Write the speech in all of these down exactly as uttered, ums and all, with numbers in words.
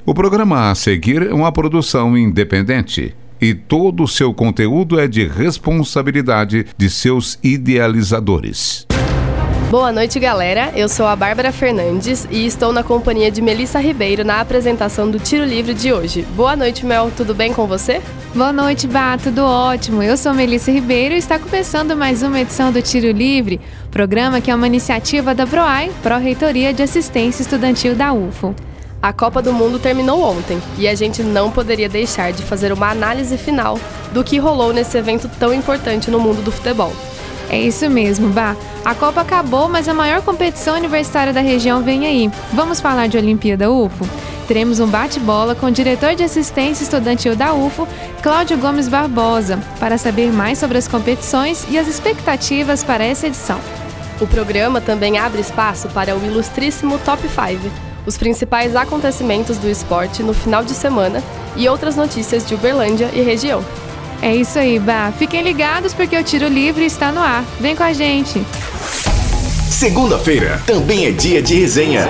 O programa a seguir é uma produção independente e todo o seu conteúdo é de responsabilidade de seus idealizadores. Boa noite, galera. Eu sou a Bárbara Fernandes e estou na companhia de Melissa Ribeiro na apresentação do Tiro Livre de hoje. Boa noite, Mel. Tudo bem com você? Boa noite, Bá. Tudo ótimo. Eu sou Melissa Ribeiro e está começando mais uma edição do Tiro Livre, programa que é uma iniciativa da PROAI, Pró-Reitoria de Assistência Estudantil da U F O. A Copa do Mundo terminou ontem e a gente não poderia deixar de fazer uma análise final do que rolou nesse evento tão importante no mundo do futebol. É isso mesmo, Bá. A Copa acabou, mas a maior competição universitária da região vem aí. Vamos falar de Olimpíada U F O? Teremos um bate-bola com o diretor de assistência estudantil da U F O, Cláudio Gomes Barbosa, para saber mais sobre as competições e as expectativas para essa edição. O programa também abre espaço para o ilustríssimo Top cinco, os principais acontecimentos do esporte no final de semana e outras notícias de Uberlândia e região. É isso aí, Bá. Fiquem ligados porque o Tiro Livre está no ar. Vem com a gente. Segunda-feira também é dia de resenha.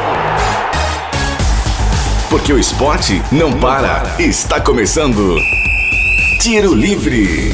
Porque o esporte não para. Está começando Tiro Livre.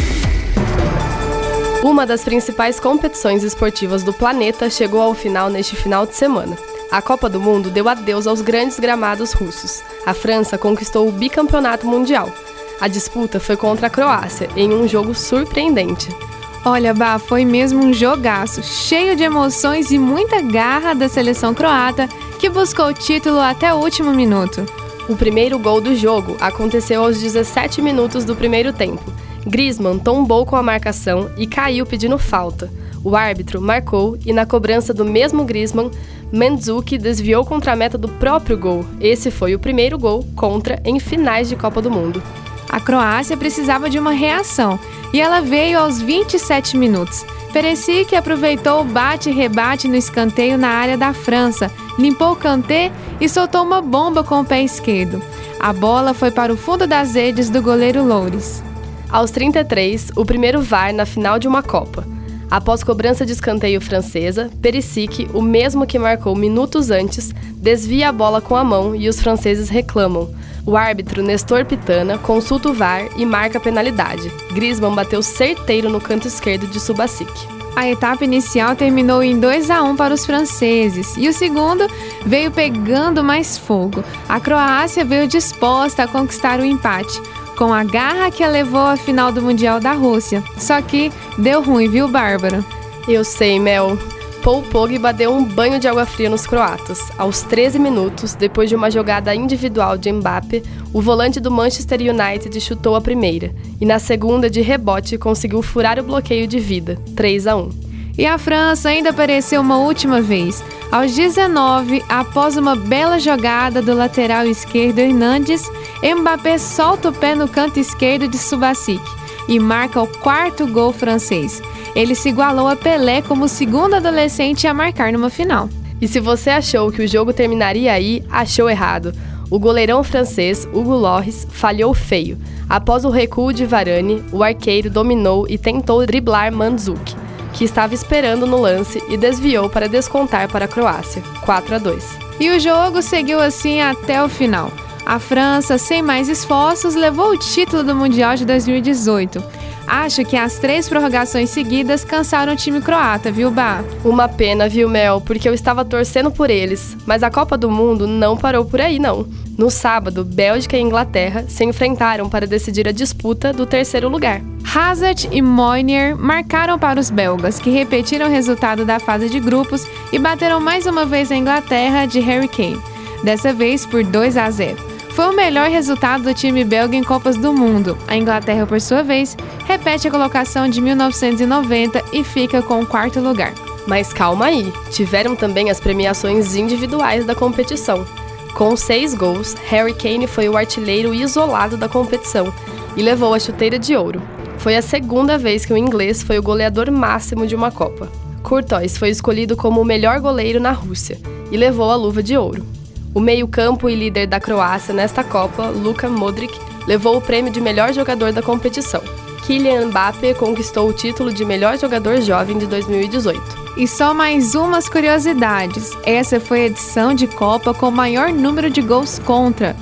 Uma das principais competições esportivas do planeta chegou ao final neste final de semana. A Copa do Mundo deu adeus aos grandes gramados russos. A França conquistou o bicampeonato mundial. A disputa foi contra a Croácia, em um jogo surpreendente. Olha, Bá, foi mesmo um jogaço, cheio de emoções e muita garra da seleção croata, que buscou o título até o último minuto. O primeiro gol do jogo aconteceu aos dezessete minutos do primeiro tempo. Griezmann tombou com a marcação e caiu pedindo falta. O árbitro marcou e, na cobrança do mesmo Griezmann, Mandzukic desviou contra a meta do próprio gol. Esse foi o primeiro gol contra em finais de Copa do Mundo. A Croácia precisava de uma reação e ela veio aos vinte e sete minutos. Perisic aproveitou o bate e rebate no escanteio na área da França, limpou o Kanté e soltou uma bomba com o pé esquerdo. A bola foi para o fundo das redes do goleiro Loris. Aos trinta e três, o primeiro V A R na final de uma Copa. Após cobrança de escanteio francesa, Perisic, o mesmo que marcou minutos antes, desvia a bola com a mão e os franceses reclamam. O árbitro Nestor Pitana consulta o V A R e marca a penalidade. Griezmann bateu certeiro no canto esquerdo de Subasic. A etapa inicial terminou em dois a um para os franceses e o segundo veio pegando mais fogo. A Croácia veio disposta a conquistar o empate, com a garra que a levou à final do Mundial da Rússia. Só que deu ruim, viu, Bárbara? Eu sei, Mel. Paul Pogba deu um banho de água fria nos croatas. Aos treze minutos, depois de uma jogada individual de Mbappé, o volante do Manchester United chutou a primeira. E na segunda, de rebote, conseguiu furar o bloqueio de vida, três a um. E a França ainda apareceu uma última vez. Aos dezenove, após uma bela jogada do lateral esquerdo Hernandes, Mbappé solta o pé no canto esquerdo de Subasic e marca o quarto gol francês. Ele se igualou a Pelé como o segundo adolescente a marcar numa final. E se você achou que o jogo terminaria aí, achou errado. O goleirão francês, Hugo Lloris, falhou feio. Após o recuo de Varane, o arqueiro dominou e tentou driblar Mandzukic, que estava esperando no lance e desviou para descontar para a Croácia, quatro a dois. E o jogo seguiu assim até o final. A França, sem mais esforços, levou o título do Mundial de dois mil e dezoito. Acho que as três prorrogações seguidas cansaram o time croata, viu, Bá? Uma pena, viu, Mel, porque eu estava torcendo por eles. Mas a Copa do Mundo não parou por aí, não. No sábado, Bélgica e Inglaterra se enfrentaram para decidir a disputa do terceiro lugar. Hazard e Meunier marcaram para os belgas, que repetiram o resultado da fase de grupos e bateram mais uma vez a Inglaterra de Harry Kane, dessa vez por dois a zero. Foi o melhor resultado do time belga em Copas do Mundo. A Inglaterra, por sua vez, repete a colocação de mil novecentos e noventa e fica com o quarto lugar. Mas calma aí, tiveram também as premiações individuais da competição. Com seis gols, Harry Kane foi o artilheiro isolado da competição e levou a chuteira de ouro. Foi a segunda vez que o inglês foi o goleador máximo de uma Copa. Courtois foi escolhido como o melhor goleiro na Rússia e levou a luva de ouro. O meio-campo e líder da Croácia nesta Copa, Luka Modric, levou o prêmio de melhor jogador da competição. Kylian Mbappé conquistou o título de melhor jogador jovem de dois mil e dezoito. E só mais umas curiosidades. Essa foi a edição de Copa com o maior número de gols contra.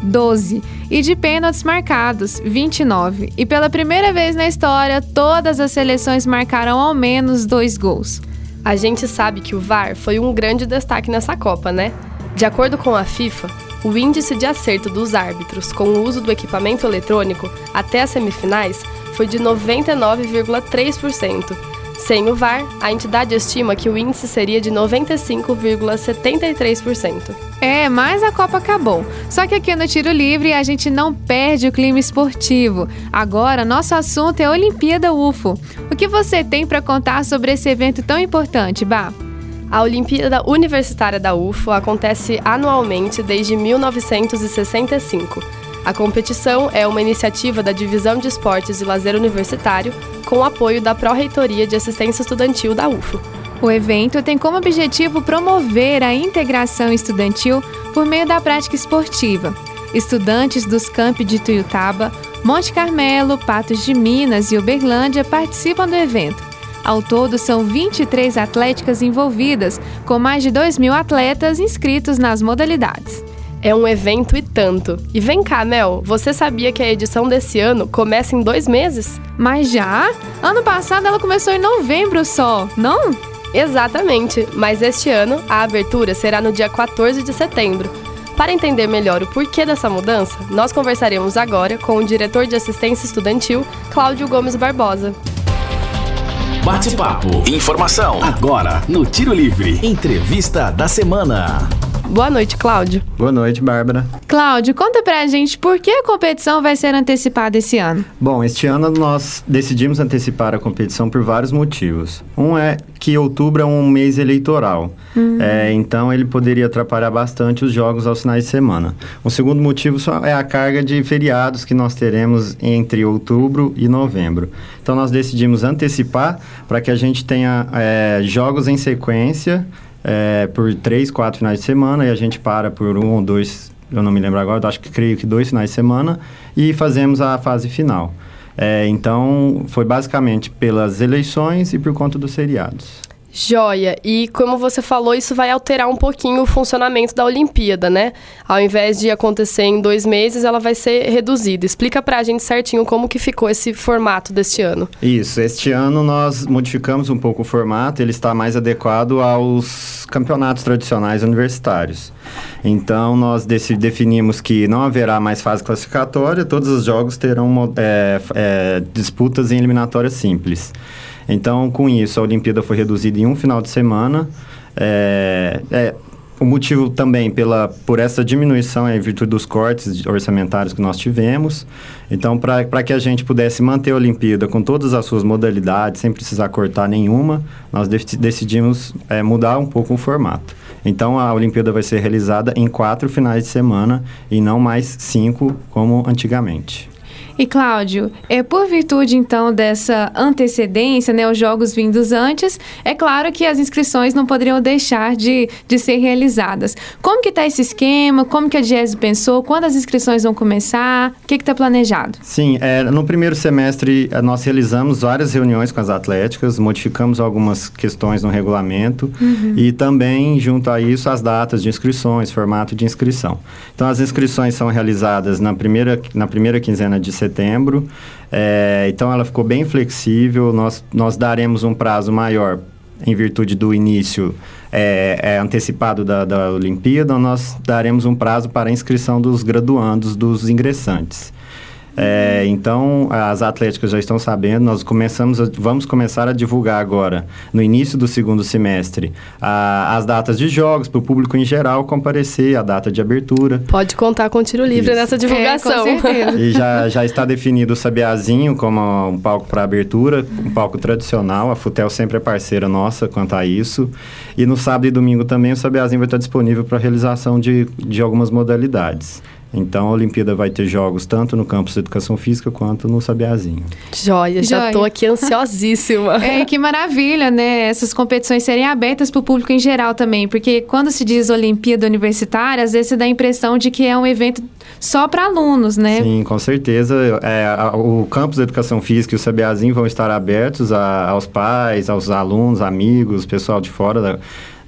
doze. E de pênaltis marcados, vinte e nove. E pela primeira vez na história, todas as seleções marcaram ao menos dois gols. A gente sabe que o V A R foi um grande destaque nessa Copa, né? De acordo com a FIFA, o índice de acerto dos árbitros com o uso do equipamento eletrônico até as semifinais foi de noventa e nove vírgula três por cento. Sem o V A R, a entidade estima que o índice seria de noventa e cinco vírgula setenta e três por cento. É, mas a Copa acabou. Só que aqui no Tiro Livre a gente não perde o clima esportivo. Agora, nosso assunto é a Olimpíada U F O. O que você tem para contar sobre esse evento tão importante, Bá? A Olimpíada Universitária da U F O acontece anualmente desde mil novecentos e sessenta e cinco. A competição é uma iniciativa da Divisão de Esportes e Lazer Universitário, com o apoio da Pró-Reitoria de Assistência Estudantil da U F O. O evento tem como objetivo promover a integração estudantil por meio da prática esportiva. Estudantes dos campi de Tuiutaba, Monte Carmelo, Patos de Minas e Uberlândia participam do evento. Ao todo, são vinte e três atléticas envolvidas, com mais de dois mil atletas inscritos nas modalidades. É um evento e tanto. E vem cá, Mel, você sabia que a edição desse ano começa em dois meses? Mas já? Ano passado ela começou em novembro só, não? Exatamente, mas este ano a abertura será no dia quatorze de setembro. Para entender melhor o porquê dessa mudança, nós conversaremos agora com o diretor de assistência estudantil, Cláudio Gomes Barbosa. Bate-papo. Informação. Agora, no Tiro Livre. Entrevista da semana. Boa noite, Cláudio. Boa noite, Bárbara. Cláudio, conta pra gente por que a competição vai ser antecipada esse ano. Bom, este ano nós decidimos antecipar a competição por vários motivos. Um é que outubro é um mês eleitoral, uhum. é, então ele poderia atrapalhar bastante os jogos aos finais de semana. O segundo motivo é a carga de feriados que nós teremos entre outubro e novembro. Então nós decidimos antecipar para que a gente tenha é, jogos em sequência, É, por três, quatro finais de semana, e a gente para por um ou dois, eu não me lembro agora, eu acho que creio que dois finais de semana, e fazemos a fase final. É, então, foi basicamente pelas eleições e por conta dos feriados. Joia! E como você falou, isso vai alterar um pouquinho o funcionamento da Olimpíada, né? Ao invés de acontecer em dois meses, ela vai ser reduzida. Explica pra gente certinho como que ficou esse formato deste ano. Isso, este ano nós modificamos um pouco o formato, ele está mais adequado aos campeonatos tradicionais universitários. Então, nós dec- definimos que não haverá mais fase classificatória, todos os jogos terão é, é, disputas em eliminatórias simples. Então, com isso, a Olimpíada foi reduzida em um final de semana. É, é, o motivo também pela, por essa diminuição é em virtude dos cortes orçamentários que nós tivemos. Então, para que a gente pudesse manter a Olimpíada com todas as suas modalidades, sem precisar cortar nenhuma, nós de- decidimos é, mudar um pouco o formato. Então, a Olimpíada vai ser realizada em quatro finais de semana e não mais cinco, como antigamente. E, Cláudio, é por virtude, então, dessa antecedência, né, os jogos vindos antes, é claro que as inscrições não poderiam deixar de, de ser realizadas. Como que está esse esquema? Como que a Diese pensou? Quando as inscrições vão começar? O que está planejado? Sim, é, no primeiro semestre nós realizamos várias reuniões com as atléticas, modificamos algumas questões no regulamento uhum. e também, junto a isso, as datas de inscrições, formato de inscrição. Então, as inscrições são realizadas na primeira, na primeira quinzena de setembro, é, então ela ficou bem flexível, nós, nós daremos um prazo maior em virtude do início é, é, antecipado da, da Olimpíada, nós daremos um prazo para a inscrição dos graduandos, dos ingressantes. É, então, as atléticas já estão sabendo, nós começamos a, vamos começar a divulgar agora, no início do segundo semestre, a, as datas de jogos, para o público em geral comparecer, a data de abertura. Pode contar com o Tiro Livre Isso. nessa divulgação. É, com certeza. E já, já está definido o Sabiazinho como um palco para abertura, um palco tradicional, a Futel sempre é parceira nossa quanto a isso. E no sábado e domingo também o Sabiazinho vai estar disponível para a realização de, de algumas modalidades. Então, a Olimpíada vai ter jogos tanto no campus de Educação Física quanto no Sabiazinho. Joia, já Joia. Tô aqui ansiosíssima. É, que maravilha, né? Essas competições serem abertas para o público em geral também, porque quando se diz Olimpíada Universitária, às vezes se dá a impressão de que é um evento só para alunos, né? Sim, com certeza. É, a, o campus de Educação Física e o Sabiazinho vão estar abertos a, aos pais, aos alunos, amigos, pessoal de fora da...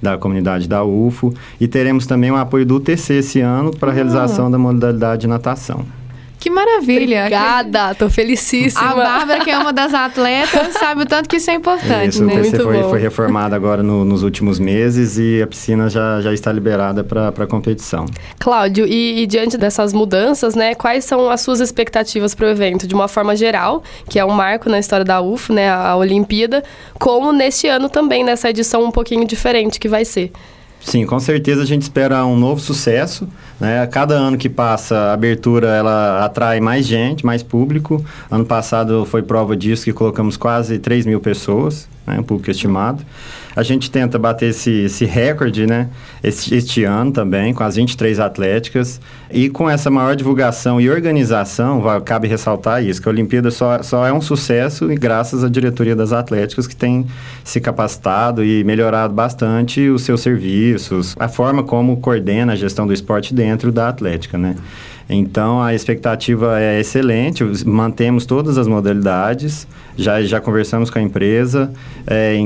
da comunidade da U F O. E teremos também o apoio do U T C esse ano para a ah. realização da modalidade de natação. Que maravilha! Obrigada, tô felicíssima. A Bárbara, que é uma das atletas, sabe o tanto que isso é importante, isso, né? O T C Muito foi, bom. foi reformado agora no, nos últimos meses e a piscina já, já está liberada para a competição. Cláudio, e, e diante dessas mudanças, né, quais são as suas expectativas para o evento, de uma forma geral, que é um marco na história da U F O, né, a Olimpíada, como neste ano também, nessa edição um pouquinho diferente que vai ser? Sim, com certeza a gente espera um novo sucesso, né? A cada ano que passa, a abertura ela atrai mais gente, mais público. Ano passado foi prova disso, que colocamos quase três mil pessoas, né? Um público estimado. A gente tenta bater esse, esse recorde, né? Este, este ano também, com as vinte e três atléticas. E com essa maior divulgação e organização, vai, cabe ressaltar isso, que a Olimpíada só, só é um sucesso e graças à diretoria das atléticas, que tem se capacitado e melhorado bastante os seus serviços, a forma como coordena a gestão do esporte dentro da atlética, né? Então, a expectativa é excelente, mantemos todas as modalidades, já, já conversamos com a empresa, é,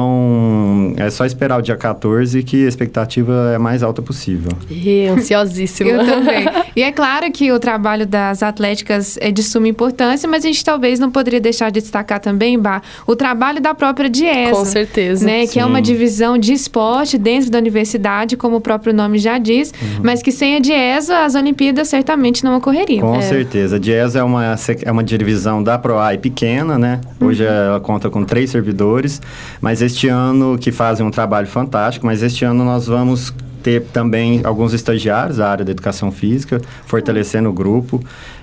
então é só esperar o dia quatorze, que a expectativa é a mais alta possível. E ansiosíssima. Eu também. E é claro que o trabalho das atléticas é de suma importância, mas a gente talvez não poderia deixar de destacar também, Bá, o trabalho da própria DIESA. Com certeza. Né, que é uma divisão de esporte dentro da universidade, como o próprio nome já diz, uhum. mas que sem a DIESA, as Olimpíadas certamente não ocorreriam. Com é. certeza. A DIESA é uma, é uma divisão da PROAI pequena, né? Hoje uhum. ela conta com três servidores, mas este ano, que fazem um trabalho fantástico, mas este ano nós vamos ter também alguns estagiários da área da educação física, fortalecendo o grupo.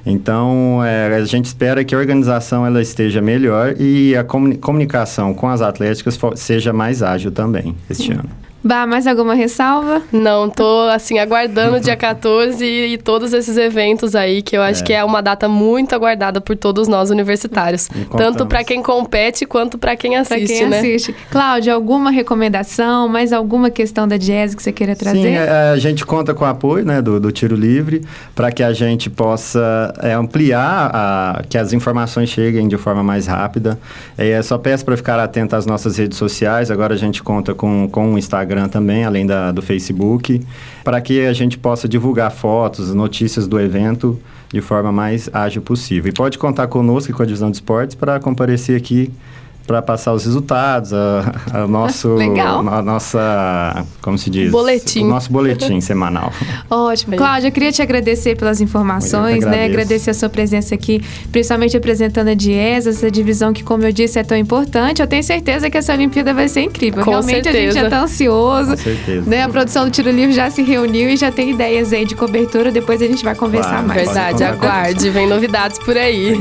Então, é, a gente espera que a organização ela esteja melhor e a comuni- comunicação com as atléticas fo- seja mais ágil também este uhum. ano. Bah, mais alguma ressalva? Não, tô, assim, aguardando o dia quatorze e, e todos esses eventos aí, que eu acho é. que é uma data muito aguardada por todos nós universitários. Tanto para quem compete, quanto para quem assiste, pra quem né? assiste. Cláudia, alguma recomendação, mais alguma questão da DIESA que você queira trazer? Sim, a, a gente conta com o apoio, né, do, do Tiro Livre, para que a gente possa é, ampliar, a, que as informações cheguem de forma mais rápida. É, só peço para ficar atento às nossas redes sociais, agora a gente conta com, com o Instagram também, além da, do Facebook, para que a gente possa divulgar fotos, notícias do evento de forma mais ágil possível. E pode contar conosco e com a divisão de esportes para comparecer aqui para passar os resultados, a, a nosso, Legal. a nossa, como se diz? Boletim. O nosso boletim semanal. Ótimo. Cláudia, eu queria te agradecer pelas informações, né? Agradecer a sua presença aqui, principalmente apresentando a DIESA, essa divisão que, como eu disse, é tão importante. Eu tenho certeza que essa Olimpíada vai ser incrível. Com Realmente certeza. A gente já está ansioso. Com certeza. Né? A produção do Tiro Livre já se reuniu e já tem ideias aí de cobertura. Depois a gente vai conversar claro, mais. Verdade, aguarde. Vem novidades por aí.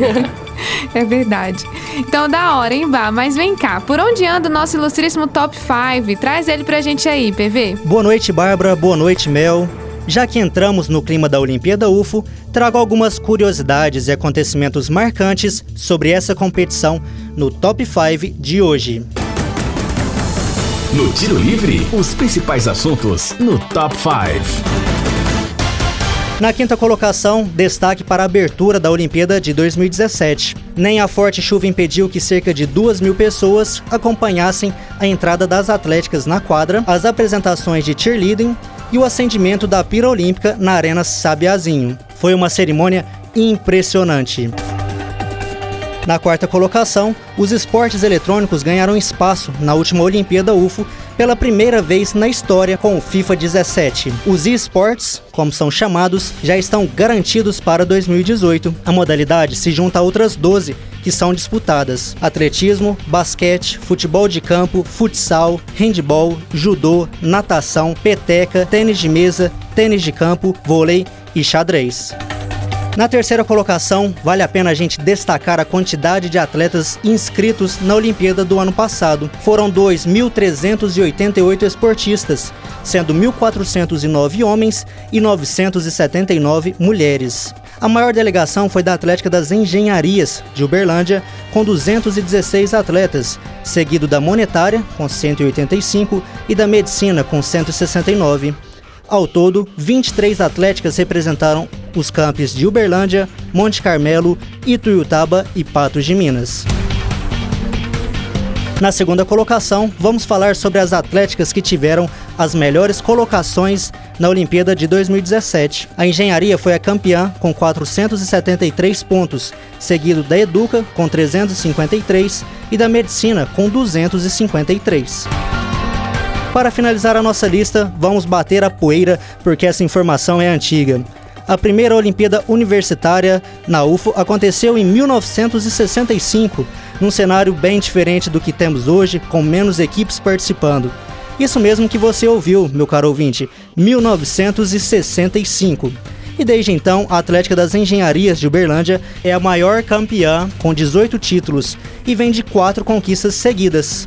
É verdade. Então, da hora, hein, Bá? Mas vem cá, por onde anda o nosso ilustríssimo Top cinco? Traz ele pra gente aí, P V. Boa noite, Bárbara. Boa noite, Mel. Já que entramos no clima da Olimpíada U F O, trago algumas curiosidades e acontecimentos marcantes sobre essa competição no Top cinco de hoje. No Tiro Livre, os principais assuntos no Top cinco. Na quinta colocação, destaque para a abertura da Olimpíada de dois mil e dezessete. Nem a forte chuva impediu que cerca de duas mil pessoas acompanhassem a entrada das atléticas na quadra, as apresentações de cheerleading e o acendimento da pira olímpica na Arena Sabiazinho. Foi uma cerimônia impressionante. Na quarta colocação, os esportes eletrônicos ganharam espaço na última Olimpíada U F O pela primeira vez na história com o FIFA dezessete. Os eSports, como são chamados, já estão garantidos para dois mil e dezoito. A modalidade se junta a outras doze que são disputadas: atletismo, basquete, futebol de campo, futsal, handebol, judô, natação, peteca, tênis de mesa, tênis de campo, vôlei e xadrez. Na terceira colocação, vale a pena a gente destacar a quantidade de atletas inscritos na Olimpíada do ano passado. Foram dois mil trezentos e oitenta e oito esportistas, sendo mil quatrocentos e nove homens e novecentos e setenta e nove mulheres. A maior delegação foi da Atlética das Engenharias, de Uberlândia, com duzentos e dezesseis atletas, seguido da Monetária, com cento e oitenta e cinco, e da Medicina, com cento e sessenta e nove. Ao todo, vinte e três atléticas representaram os campos de Uberlândia, Monte Carmelo, Ituiutaba e Patos de Minas. Na segunda colocação, vamos falar sobre as atléticas que tiveram as melhores colocações na Olimpíada de dois mil e dezessete. A engenharia foi a campeã com quatrocentos e setenta e três pontos, seguido da Educa com trezentos e cinquenta e três e da Medicina com duzentos e cinquenta e três. Para finalizar a nossa lista, vamos bater a poeira porque essa informação é antiga. A primeira Olimpíada Universitária na U F O aconteceu em mil novecentos e sessenta e cinco, num cenário bem diferente do que temos hoje, com menos equipes participando. Isso mesmo que você ouviu, meu caro ouvinte, mil novecentos e sessenta e cinco. E desde então, a Atlética das Engenharias de Uberlândia é a maior campeã, com dezoito títulos, e vem de quatro conquistas seguidas.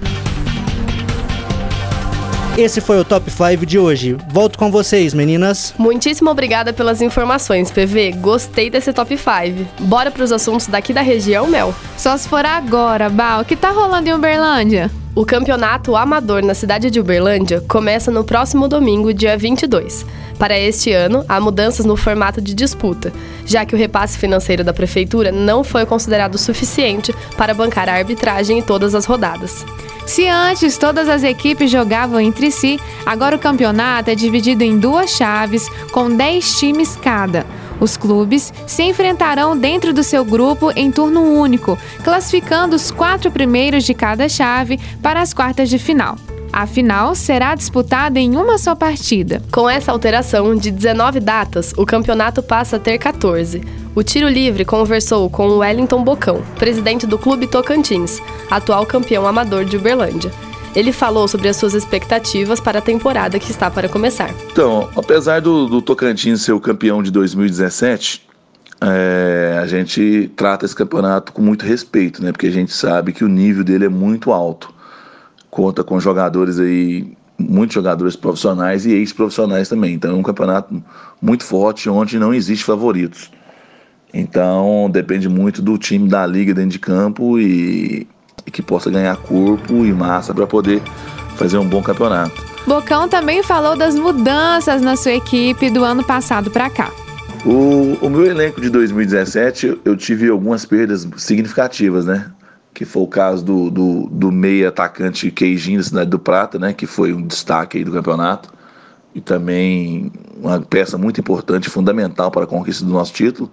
Esse foi o Top cinco de hoje. Volto com vocês, meninas. Muitíssimo obrigada pelas informações, P V. Gostei desse Top cinco. Bora pros assuntos daqui da região, Mel? Só se for agora, Bal. O que tá rolando em Uberlândia? O campeonato amador na cidade de Uberlândia começa no próximo domingo, dia vinte e dois. Para este ano, há mudanças no formato de disputa, já que o repasse financeiro da prefeitura não foi considerado suficiente para bancar a arbitragem em todas as rodadas. Se antes todas as equipes jogavam entre si, agora o campeonato é dividido em duas chaves, com dez times cada. Os clubes se enfrentarão dentro do seu grupo em turno único, classificando os quatro primeiros de cada chave para as quartas de final. A final será disputada em uma só partida. Com essa alteração de dezenove datas, o campeonato passa a ter quatorze. O Tiro Livre conversou com o Wellington Bocão, presidente do Clube Tocantins, atual campeão amador de Uberlândia. Ele falou sobre as suas expectativas para a temporada que está para começar. Então, apesar do, do Tocantins ser o campeão de dois mil e dezessete, é, a gente trata esse campeonato com muito respeito, né? Porque a gente sabe que o nível dele é muito alto. Conta com jogadores aí, muitos jogadores profissionais e ex-profissionais também. Então é um campeonato muito forte, onde não existe favoritos. Então depende muito do time da liga dentro de campo e, e que possa ganhar corpo e massa para poder fazer um bom campeonato. Bocão também falou das mudanças na sua equipe do ano passado para cá. O, o meu elenco de dois mil e dezessete, eu, eu tive algumas perdas significativas, né? Que foi o caso do, do, do meia atacante Queijinho da Cidade do Prata, né, que foi um destaque aí do campeonato, e também uma peça muito importante, fundamental para a conquista do nosso título,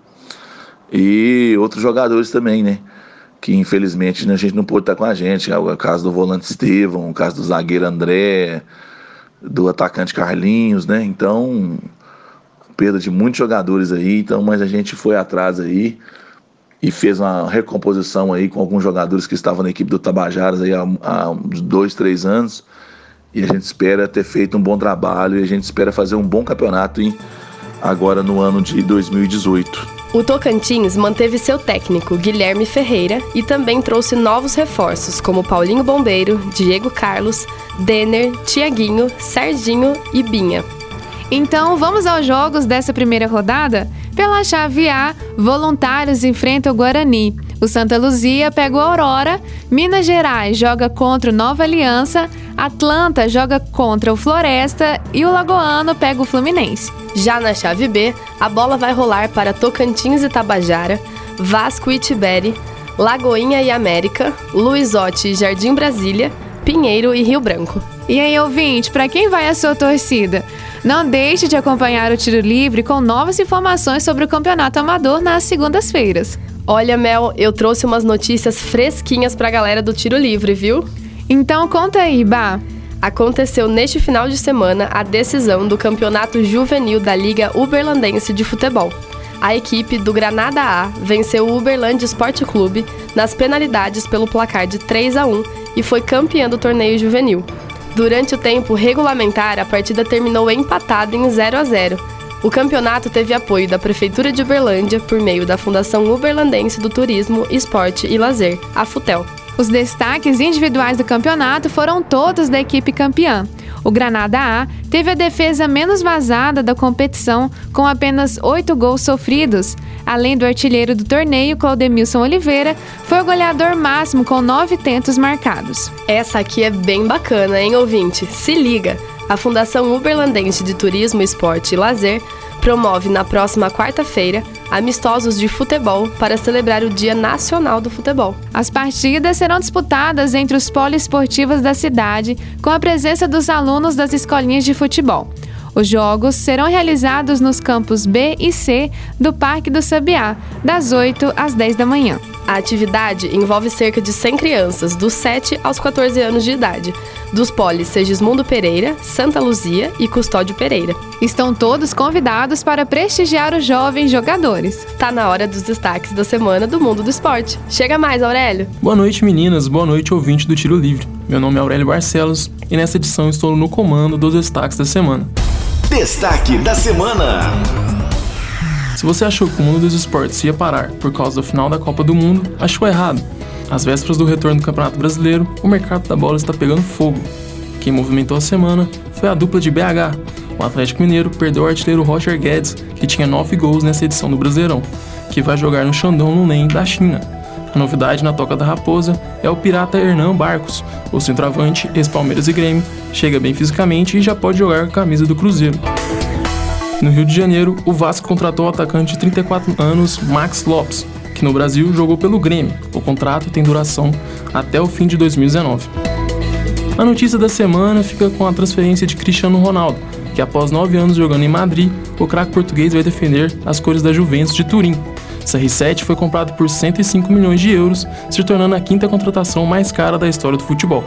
e outros jogadores também, né, que infelizmente a gente não pôde estar com a gente, é o caso do volante Estevão, o caso do zagueiro André, do atacante Carlinhos, né, então, perda de muitos jogadores aí, então, mas a gente foi atrás aí, e fez uma recomposição aí com alguns jogadores que estavam na equipe do Tabajaras aí há, há uns dois, três anos. E a gente espera ter feito um bom trabalho e a gente espera fazer um bom campeonato hein, agora no ano de dois mil e dezoito. O Tocantins manteve seu técnico, Guilherme Ferreira, e também trouxe novos reforços, como Paulinho Bombeiro, Diego Carlos, Denner, Tiaguinho, Serginho e Binha. Então, vamos aos jogos dessa primeira rodada? Pela chave A, Voluntários enfrenta o Guarani. O Santa Luzia pega o Aurora, Minas Gerais joga contra o Nova Aliança, Atlanta joga contra o Floresta e o Lagoano pega o Fluminense. Já na chave B, a bola vai rolar para Tocantins e Tabajara, Vasco e Tibere, Lagoinha e América, Luizote e Jardim Brasília, Pinheiro e Rio Branco. E aí, ouvinte, para quem vai a sua torcida? Não deixe de acompanhar o Tiro Livre com novas informações sobre o Campeonato Amador nas segundas-feiras. Olha, Mel, eu trouxe umas notícias fresquinhas pra galera do Tiro Livre, viu? Então conta aí, Bá. Aconteceu neste final de semana a decisão do Campeonato Juvenil da Liga Uberlandense de Futebol. A equipe do Granada A venceu o Uberlândia Esporte Clube nas penalidades pelo placar de três a um e foi campeã do torneio juvenil. Durante o tempo regulamentar, a partida terminou empatada em zero a zero. O campeonato teve apoio da Prefeitura de Uberlândia por meio da Fundação Uberlandense do Turismo, Esporte e Lazer, a FUTEL. Os destaques individuais do campeonato foram todos da equipe campeã. O Granada A teve a defesa menos vazada da competição, com apenas oito gols sofridos. Além do artilheiro do torneio, Claudemilson Oliveira, foi o goleador máximo com nove tentos marcados. Essa aqui é bem bacana, hein, ouvinte? Se liga! A Fundação Uberlandense de Turismo, Esporte e Lazer promove na próxima quarta-feira amistosos de futebol para celebrar o Dia Nacional do Futebol. As partidas serão disputadas entre os poliesportivos da cidade, com a presença dos alunos das escolinhas de futebol. Os jogos serão realizados nos campos B e C do Parque do Sabiá, das oito às dez da manhã. A atividade envolve cerca de cem crianças, dos sete aos quatorze anos de idade, dos polis Segismundo Pereira, Santa Luzia e Custódio Pereira. Estão todos convidados para prestigiar os jovens jogadores. Tá na hora dos destaques da semana do mundo do esporte. Chega mais, Aurélio! Boa noite, meninas. Boa noite, ouvinte do Tiro Livre. Meu nome é Aurélio Barcelos e nessa edição estou no comando dos destaques da semana. Destaque da semana. Se você achou que o mundo dos esportes ia parar por causa do final da Copa do Mundo, achou errado. Às vésperas do retorno do Campeonato Brasileiro, o mercado da bola está pegando fogo. Quem movimentou a semana foi a dupla de B H. O Atlético Mineiro perdeu o artilheiro Roger Guedes, que tinha nove gols nessa edição do Brasileirão, que vai jogar no Shandong Luneng da China. A novidade na Toca da Raposa é o pirata Hernan Barcos, o centroavante, ex-Palmeiras e Grêmio, chega bem fisicamente e já pode jogar com a camisa do Cruzeiro. No Rio de Janeiro, o Vasco contratou o atacante de trinta e quatro anos, Max Lopes, que no Brasil jogou pelo Grêmio. O contrato tem duração até o fim de dois mil e dezenove. A notícia da semana fica com a transferência de Cristiano Ronaldo, que após nove anos jogando em Madrid, o craque português vai defender as cores da Juventus de Turim. C R sete foi comprado por cento e cinco milhões de euros, se tornando a quinta contratação mais cara da história do futebol.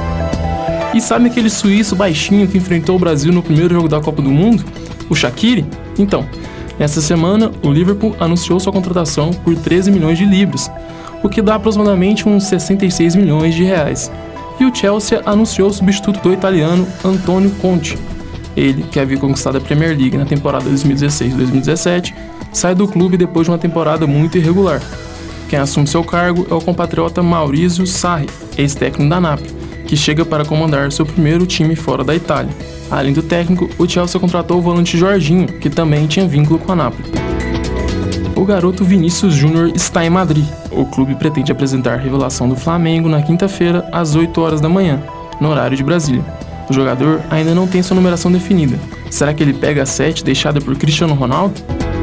E sabe aquele suíço baixinho que enfrentou o Brasil no primeiro jogo da Copa do Mundo? O Shaqiri? Então, nessa semana, o Liverpool anunciou sua contratação por treze milhões de libras, o que dá aproximadamente uns sessenta e seis milhões de reais. E o Chelsea anunciou o substituto do italiano Antonio Conte. Ele, que havia conquistado a Premier League na temporada dois mil e dezesseis dois mil e dezessete, sai do clube depois de uma temporada muito irregular. Quem assume seu cargo é o compatriota Maurizio Sarri, ex-técnico da Napoli, que chega para comandar seu primeiro time fora da Itália. Além do técnico, o Chelsea contratou o volante Jorginho, que também tinha vínculo com a Napoli. O garoto Vinícius Júnior está em Madrid. O clube pretende apresentar a revelação do Flamengo na quinta-feira, às oito horas da manhã, no horário de Brasília. O jogador ainda não tem sua numeração definida. Será que ele pega a sete deixada por Cristiano Ronaldo?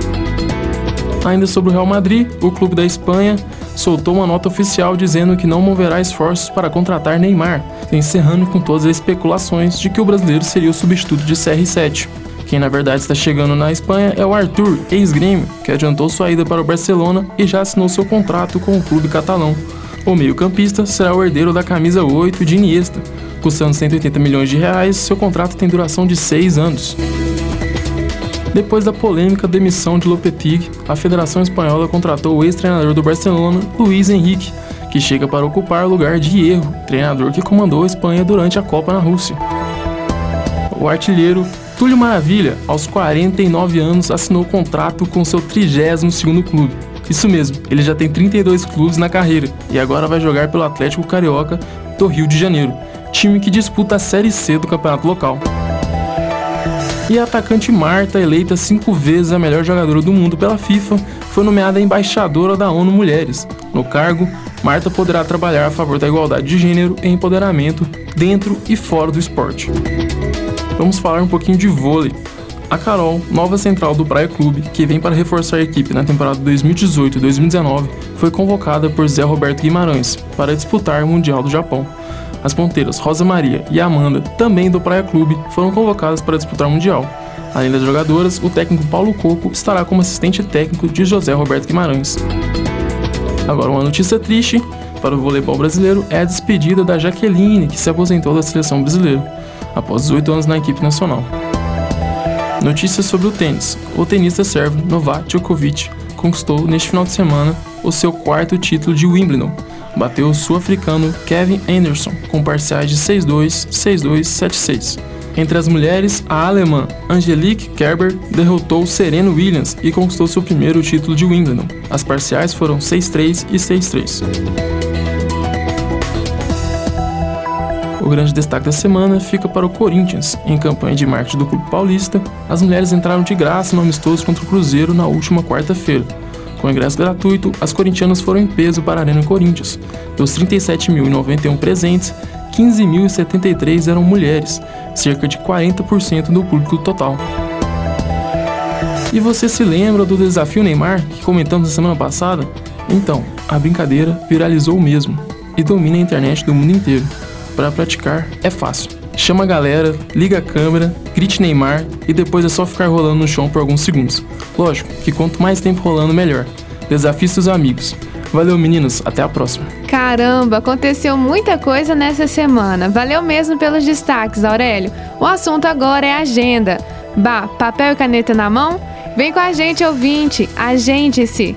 Ainda sobre o Real Madrid, o clube da Espanha soltou uma nota oficial dizendo que não moverá esforços para contratar Neymar, encerrando com todas as especulações de que o brasileiro seria o substituto de C R sete. Quem na verdade está chegando na Espanha é o Arthur, ex-Grêmio, que adiantou sua ida para o Barcelona e já assinou seu contrato com o clube catalão. O meio-campista será o herdeiro da camisa oito de Iniesta. Custando cento e oitenta milhões de reais, seu contrato tem duração de seis anos. Depois da polêmica demissão de Lopetegui, a Federação Espanhola contratou o ex-treinador do Barcelona, Luís Henrique, que chega para ocupar o lugar de Hierro, treinador que comandou a Espanha durante a Copa na Rússia. O artilheiro Túlio Maravilha, aos quarenta e nove anos, assinou contrato com seu trigésimo segundo clube. Isso mesmo, ele já tem trinta e dois clubes na carreira e agora vai jogar pelo Atlético Carioca do Rio de Janeiro, time que disputa a Série C do campeonato local. E a atacante Marta, eleita cinco vezes a melhor jogadora do mundo pela FIFA, foi nomeada embaixadora da ONU Mulheres. No cargo, Marta poderá trabalhar a favor da igualdade de gênero e empoderamento dentro e fora do esporte. Vamos falar um pouquinho de vôlei. A Carol, nova central do Praia Clube, que vem para reforçar a equipe na temporada dois mil e dezoito dois mil e dezenove, foi convocada por Zé Roberto Guimarães para disputar o Mundial do Japão. As ponteiras Rosa Maria e Amanda, também do Praia Clube, foram convocadas para disputar o Mundial. Além das jogadoras, o técnico Paulo Coco estará como assistente técnico de José Roberto Guimarães. Agora, uma notícia triste para o voleibol brasileiro é a despedida da Jaqueline, que se aposentou da seleção brasileira, após dezoito anos na equipe nacional. Notícias sobre o tênis. O tenista sérvio Novak Djokovic conquistou neste final de semana o seu quarto título de Wimbledon. Bateu o sul-africano Kevin Anderson com parciais de seis a dois, seis a dois, sete a seis. Entre as mulheres, a alemã Angelique Kerber derrotou Serena Williams e conquistou seu primeiro título de Wimbledon. As parciais foram seis a três e seis a três. O grande destaque da semana fica para o Corinthians. Em campanha de marketing do Clube Paulista, as mulheres entraram de graça no amistoso contra o Cruzeiro na última quarta-feira. Com ingresso gratuito, as corintianas foram em peso para a Arena Corinthians. Dos trinta e sete mil e noventa e um presentes, quinze mil e setenta e três eram mulheres, cerca de quarenta por cento do público total. E você se lembra do desafio Neymar que comentamos na semana passada? Então, a brincadeira viralizou mesmo e domina a internet do mundo inteiro. Para praticar é fácil. Chama a galera, liga a câmera, grite Neymar e depois é só ficar rolando no chão por alguns segundos. Lógico que quanto mais tempo rolando, melhor. Desafie seus amigos. Valeu, meninos. Até a próxima. Caramba, aconteceu muita coisa nessa semana. Valeu mesmo pelos destaques, Aurélio. O assunto agora é agenda. Bah, papel e caneta na mão? Vem com a gente, ouvinte. Agende-se.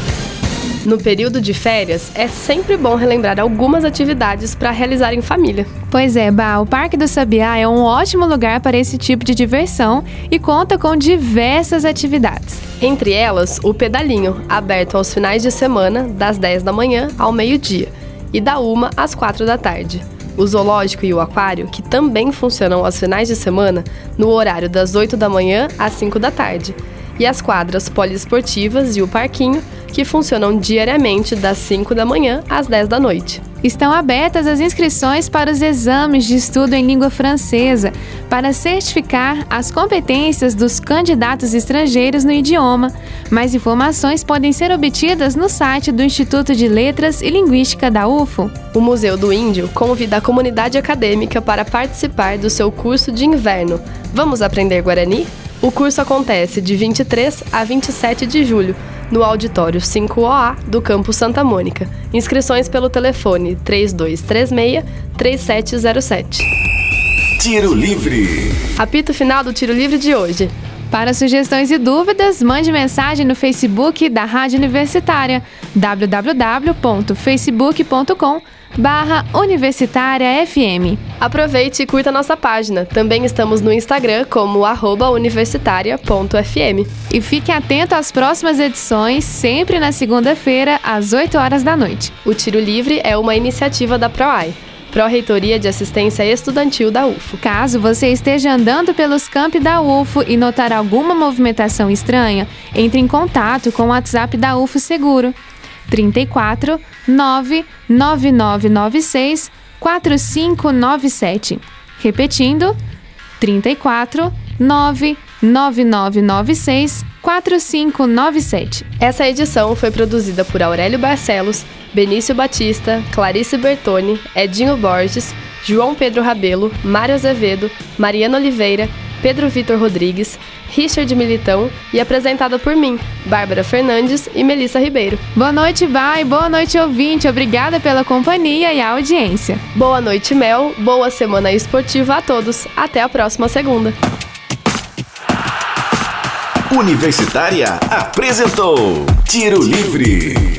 No período de férias, é sempre bom relembrar algumas atividades para realizar em família. Pois é, Bah, o Parque do Sabiá é um ótimo lugar para esse tipo de diversão e conta com diversas atividades. Entre elas, o pedalinho, aberto aos finais de semana, das dez da manhã ao meio-dia, e da uma às quatro da tarde. O zoológico e o aquário, que também funcionam aos finais de semana, no horário das oito da manhã às cinco da tarde. E as quadras poliesportivas e o parquinho, que funcionam diariamente das cinco da manhã às dez da noite. Estão abertas as inscrições para os exames de estudo em língua francesa, para certificar as competências dos candidatos estrangeiros no idioma. Mais informações podem ser obtidas no site do Instituto de Letras e Linguística da U F O. O Museu do Índio convida a comunidade acadêmica para participar do seu curso de inverno. Vamos aprender Guarani? O curso acontece de vinte e três a vinte e sete de julho, no auditório cinco O A do Campus Santa Mônica. Inscrições pelo telefone três dois três seis, três sete zero sete. Tiro Livre. Apito final do Tiro Livre de hoje. Para sugestões e dúvidas, mande mensagem no Facebook da Rádio Universitária, w w w ponto facebook ponto com barra universitária f m. Aproveite e curta nossa página. Também estamos no Instagram como arroba universitária ponto f m. E fique atento às próximas edições, sempre na segunda-feira, às oito horas da noite. O Tiro Livre é uma iniciativa da PROAI, Pró-Reitoria de Assistência Estudantil da U F O. Caso você esteja andando pelos campi da U F O e notar alguma movimentação estranha, entre em contato com o WhatsApp da U F O Seguro. trinta e quatro, nove nove nove nove seis, quatro cinco nove sete. Repetindo, trinta e quatro, nove nove nove nove seis, quatro cinco nove sete. Essa edição foi produzida por Aurélio Barcelos, Benício Batista, Clarice Bertoni, Edinho Borges, João Pedro Rabelo, Mário Azevedo, Mariana Oliveira, Pedro Vitor Rodrigues, Richard Militão e apresentada por mim, Bárbara Fernandes e Melissa Ribeiro. Boa noite, Vai, boa noite, ouvinte. Obrigada pela companhia e a audiência. Boa noite, Mel. Boa semana esportiva a todos. Até a próxima segunda. Universitária apresentou Tiro Livre.